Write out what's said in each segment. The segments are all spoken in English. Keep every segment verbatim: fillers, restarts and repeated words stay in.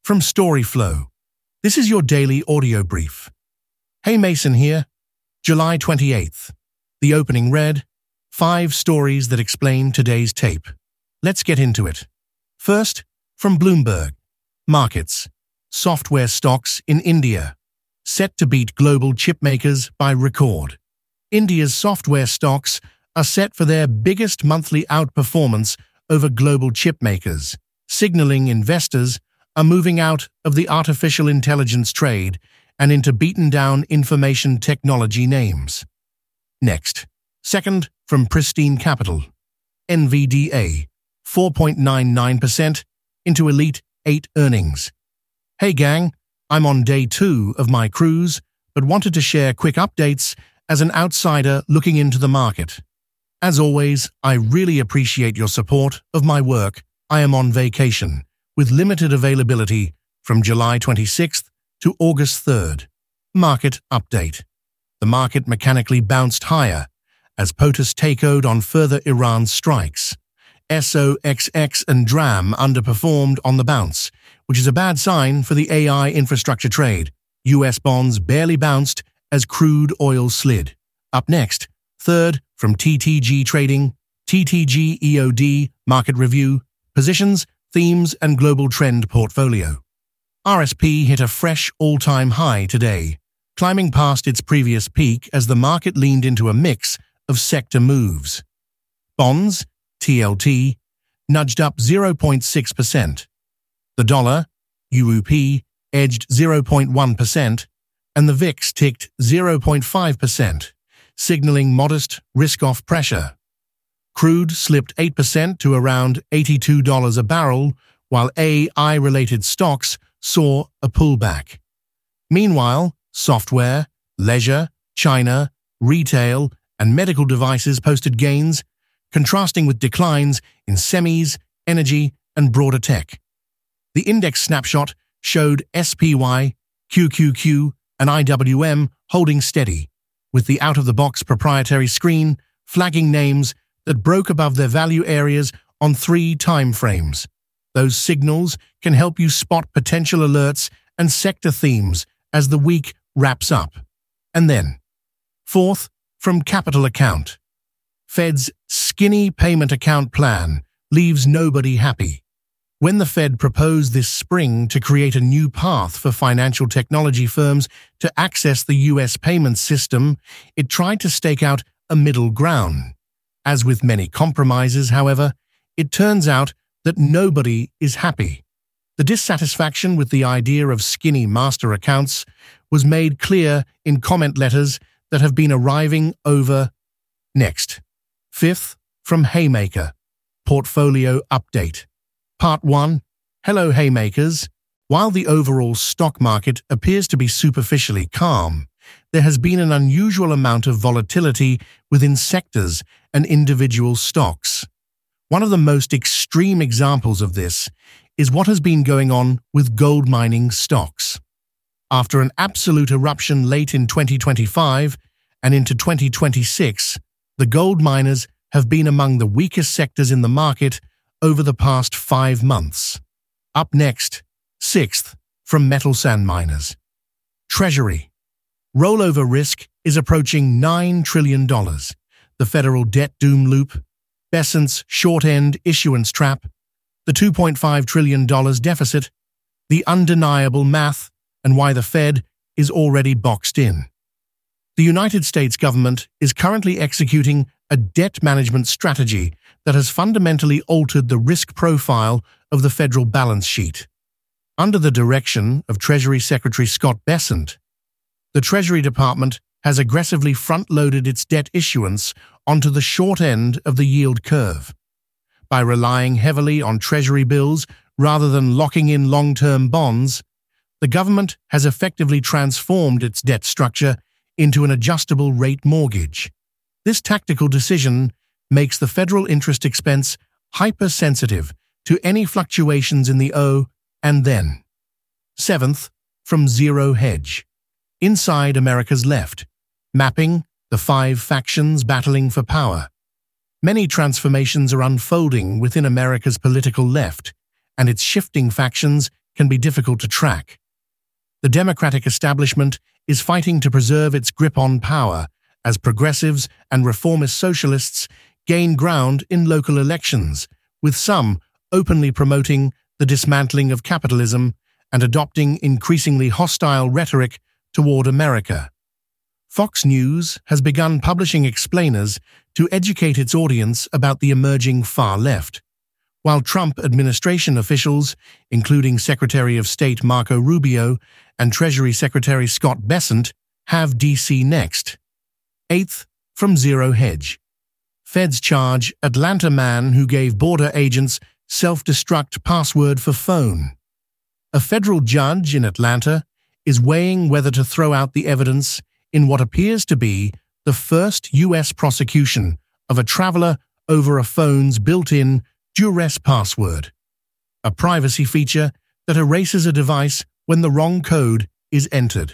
from Storyflow. This is your daily audio brief. Hey Mason here. July twenty-eighth. The opening read, Five stories that explain today's tape. Let's get into it. First, from Bloomberg. Markets. Software stocks in India. Set to beat global chipmakers by record. India's software stocks are set for their biggest monthly outperformance over global chipmakers, signaling investors are moving out of the artificial intelligence trade and into beaten-down information technology names. Next, second from Pristine Capital. N V D A, four point nine nine percent into Elite eight earnings. Hey gang, I'm on day two of my cruise, but wanted to share quick updates as an outsider looking into the market. As always, I really appreciate your support of my work. I am on vacation, with limited availability from July twenty-sixth to August third. Market update. The market mechanically bounced higher as POTUS takeoed on further Iran strikes. S O X X and DRAM underperformed on the bounce, which is a bad sign for the A I infrastructure trade. U S bonds barely bounced as crude oil slid. Up next, third from T T G Trading, T T G E O D Market Review, Positions, Themes and Global Trend Portfolio. R S P hit a fresh all-time high today, climbing past its previous peak as the market leaned into a mix of sector moves. Bonds, T L T, nudged up zero point six percent. The dollar, U U P, edged zero point one percent, and the V I X ticked zero point five percent, signaling modest risk-off pressure. Crude slipped eight percent to around eighty-two dollars a barrel, while A I-related stocks saw a pullback. Meanwhile, software, leisure, China, retail, and medical devices posted gains, contrasting with declines in semis, energy, and broader tech. The index snapshot showed S P Y, Q Q Q, and I W M holding steady, with the out-of-the-box proprietary screen flagging names that broke above their value areas on three time frames. Those signals can help you spot potential alerts and sector themes as the week wraps up. And then, fourth, from Capital Account. Fed's skinny payment account plan leaves nobody happy. When the Fed proposed this spring to create a new path for financial technology firms to access the U S payments system, it tried to stake out a middle ground. As with many compromises, however, it turns out that nobody is happy. The dissatisfaction with the idea of skinny master accounts was made clear in comment letters that have been arriving over. Next, fifth, from Haymaker, Portfolio Update. Part one. Hello Haymakers. While the overall stock market appears to be superficially calm, there has been an unusual amount of volatility within sectors and individual stocks. One of the most extreme examples of this is what has been going on with gold mining stocks. After an absolute eruption late in twenty twenty-five and into twenty twenty-six, the gold miners have been among the weakest sectors in the market over the past five months. Up next, sixth, from metal sand miners. Treasury. Rollover risk is approaching nine trillion dollars. The federal debt doom loop, Bessent's short-end issuance trap, the two point five trillion dollars deficit, the undeniable math, and why the Fed is already boxed in. The United States government is currently executing a debt management strategy that has fundamentally altered the risk profile of the federal balance sheet. Under the direction of Treasury Secretary Scott Bessent, the Treasury Department has aggressively front-loaded its debt issuance onto the short end of the yield curve. By relying heavily on Treasury bills rather than locking in long-term bonds, the government has effectively transformed its debt structure into an adjustable rate mortgage. This tactical decision makes the federal interest expense hypersensitive to any fluctuations in the O and then. Seventh, from Zero Hedge. Inside America's Left, mapping the five factions battling for power. Many transformations are unfolding within America's political left, and its shifting factions can be difficult to track. The Democratic establishment is fighting to preserve its grip on power as progressives and reformist socialists gain ground in local elections, with some openly promoting the dismantling of capitalism and adopting increasingly hostile rhetoric toward America. Fox News has begun publishing explainers to educate its audience about the emerging far left, while Trump administration officials, including Secretary of State Marco Rubio and Treasury Secretary Scott Bessent, have D C next. Eighth, from Zero Hedge. Feds charge Atlanta man who gave border agents self-destruct password for phone. A federal judge in Atlanta is weighing whether to throw out the evidence in what appears to be the first U S prosecution of a traveler over a phone's built-in duress password, a privacy feature that erases a device when the wrong code is entered.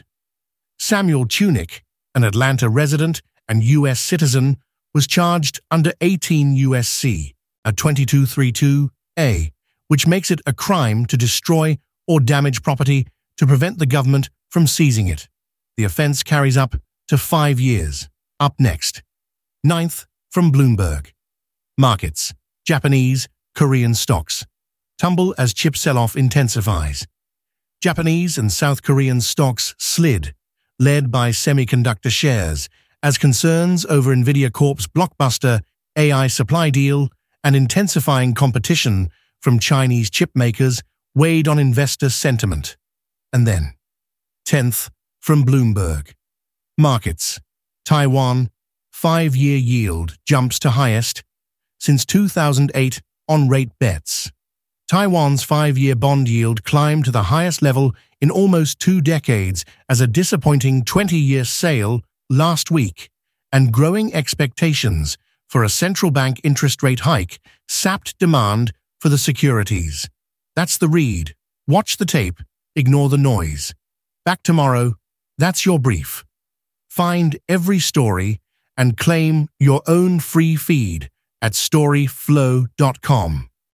Samuel Tunick, an Atlanta resident and U S citizen, was charged under eighteen U S C, a twenty-two thirty-two A, which makes it a crime to destroy or damage property to prevent the government from seizing it. The offense carries up to five years. Up next. Ninth, from Bloomberg. Markets. Japanese, Korean stocks tumble as chip sell-off intensifies. Japanese and South Korean stocks slid, led by semiconductor shares, as concerns over Nvidia Corp's blockbuster A I supply deal and intensifying competition from Chinese chip makers weighed on investor sentiment. And then, tenth, from Bloomberg. Markets. Taiwan, five-year yield jumps to highest since two thousand eight on rate bets. Taiwan's five-year bond yield climbed to the highest level in almost two decades as a disappointing twenty-year sale last week, and growing expectations for a central bank interest rate hike sapped demand for the securities. That's the read. Watch the tape, ignore the noise. Back tomorrow. That's your brief. Find every story and claim your own free feed at storyflow dot com.